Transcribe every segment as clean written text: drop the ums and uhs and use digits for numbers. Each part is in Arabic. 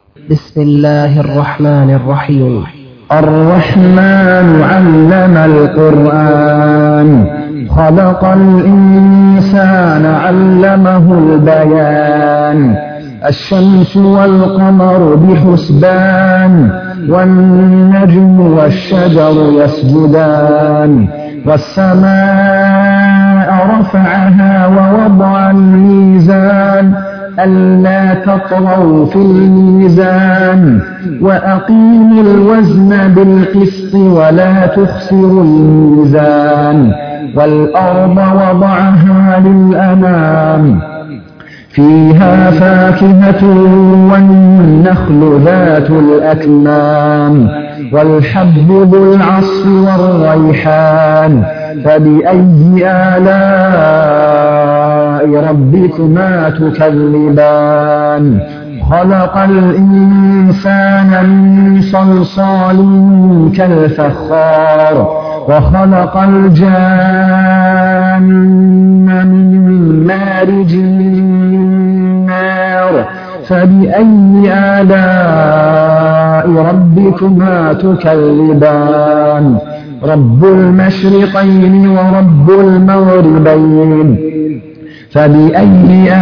بسم الله الرحمن الرحيم. الرحمن علم القرآن، خلق الإنسان علمه البيان. الشمس والقمر بحسبان، والنجم والشجر يسجدان. والسماء رفعها ووضع الميزان ألا تطغوا في الميزان، وأقيموا الوزن بالقسط ولا تخسروا الميزان. والأرض وضعها للأنام، فيها فاكهة والنخل ذات الأكمام، والحب ذو العصف والريحان. فبأي آلاء ربكما تكذبان؟ خلق الإنسان من صلصال كالفخار، وخلق الجان من مارج من نار. فبأي آلاء ربكما تكذبان؟ رب المشرقين ورب المغربين. فبأي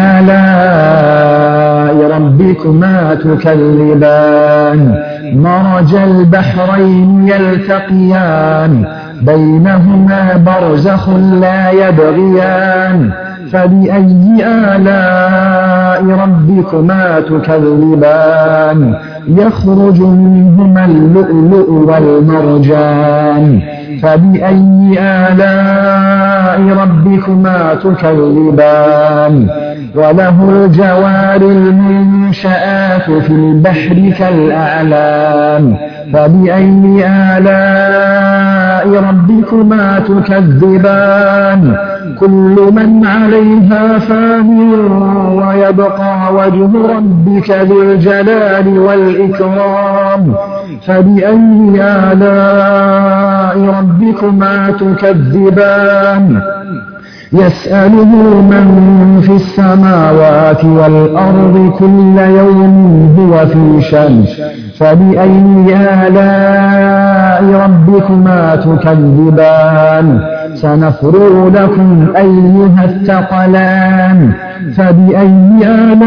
آلاء ربكما تكذبان؟ مرج البحرين يلتقيان، بينهما برزخ لا يبغيان. فبأي آلاء ربكما تكذبان؟ يخرج منهما اللؤلؤ والمرجان. فبأي آلاء ربكما تكذبان؟ وله الجوار المنشآت في البحر كالأعلام. فبأي آلاء ربكما تكذبان؟ كل من عليها فان، ويبقى وجه ربك ذو الجلال والإكرام. فبأي آلاء ربكما تكذبان؟ يسأله من في السماوات والأرض كل يوم هو في شأن. فبأي آلاء ربكما تكذبان؟ سنفرغ لكم أيها الثقلان. فبأي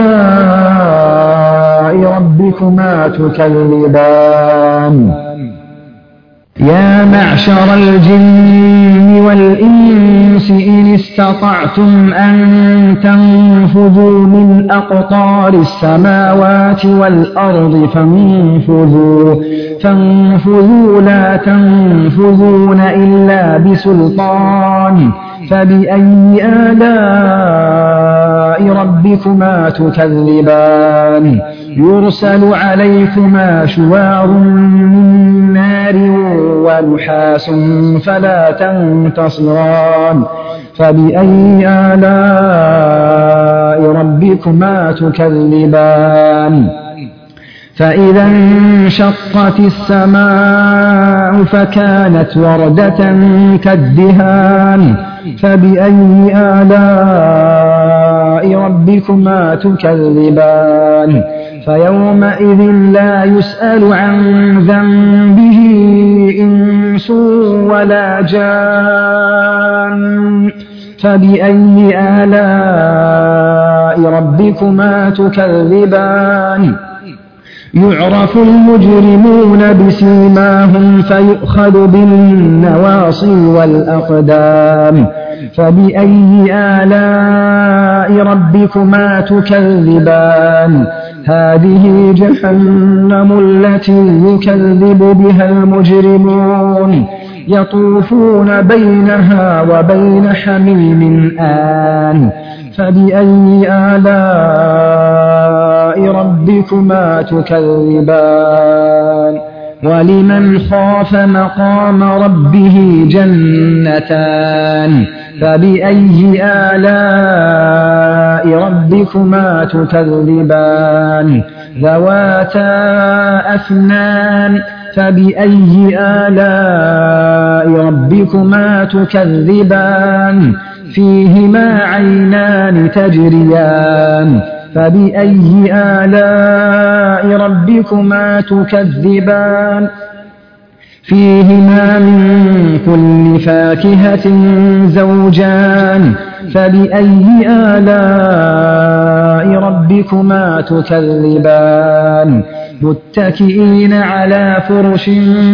آلاء ربكما تكذبان؟ يا معشر الجن والإنس إن استطعتم أن تنفذوا من أقطار السماوات والأرض فانفذوا لا تنفذون إلا بسلطان. فبأي آلاء ربكما تكذبان؟ يرسل عليكما شواظ من نار ونحاس فلا تنتصران. فبأي آلاء ربكما تكذبان؟ فإذا انشقت السماء فكانت وردة كالدهان. فبأي آلاء ربكما تكذبان؟ فيومئذ لا يسأل عن ذنبه إنس ولا جان. فبأي آلاء ربكما تكذبان؟ يعرف المجرمون بسيماهم فيؤخذ بالنواصي والأقدام. فبأي آلاء ربكما تكذبان؟ هذه جهنم التي يكذب بها المجرمون، يطوفون بينها وبين حميم آن. فبأي آلاء ربكما تكذبان؟ ولمن خاف مقام ربه جنتان. فبأي آلاء ربكما تكذبان؟ ذواتا أفنان. فبأي آلاء ربكما تكذبان؟ فيهما عينان تجريان فبأي آلاء ربكما تكذبان فيهما من كل فاكهة زوجان فبأي آلاء ربكما تكذبان متكئين على فرش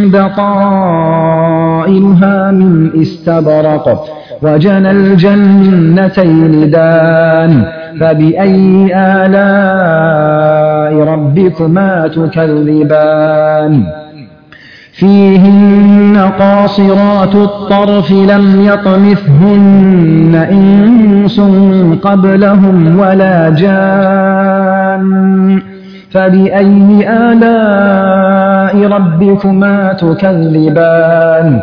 بطائنها من استبرق وجنى الجنتين دان فبأي آلاء ربكما تكذبان فيهن قاصرات الطرف لم يطمثهن إنس قبلهم ولا جان فبأي آلاء ربكما تكذبان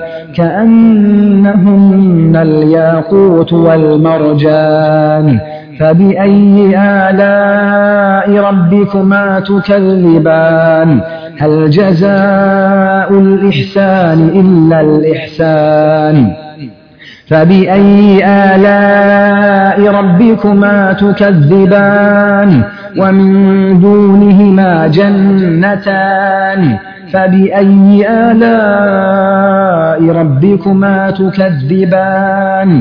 كأنهن الياقوت والمرجان فبأي آلاء ربكما تكذبان هل جزاء الإحسان إلا الإحسان فبأي آلاء ربكما تكذبان ومن دونهما جنتان فبأي آلاء ربكما تكذبان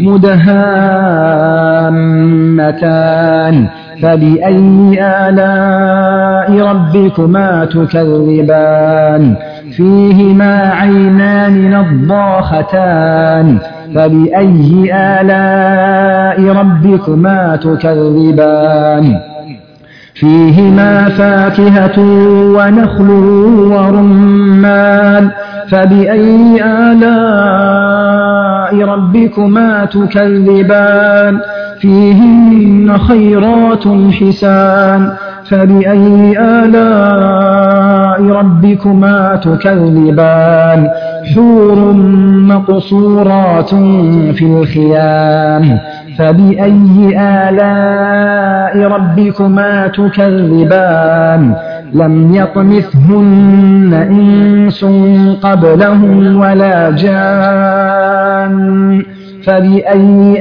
مدهامتان فبأي آلاء ربكما تكذبان فيهما عينان نضاختان فبأي آلاء ربكما تكذبان فيهما فاكهة ونخل ورمان فبأي آلاء ربكما تكذبان فيهن خيرات حسان فبأي آلاء ربكما تكذبان حور مقصورات في الخيام فبأي آلاء ربكما تكذبان لم يطمثهن إنس قبلهم ولا جان فبأي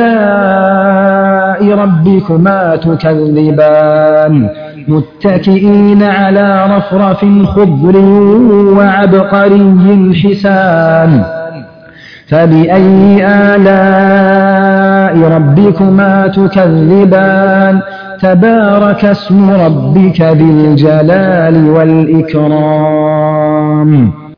آلاء ربكما تكذبان متكئين على رفرف خضر وعبقري حسان فبأي آلاء ربكما تكذبان تبارك اسم ربك ذي الجلال والإكرام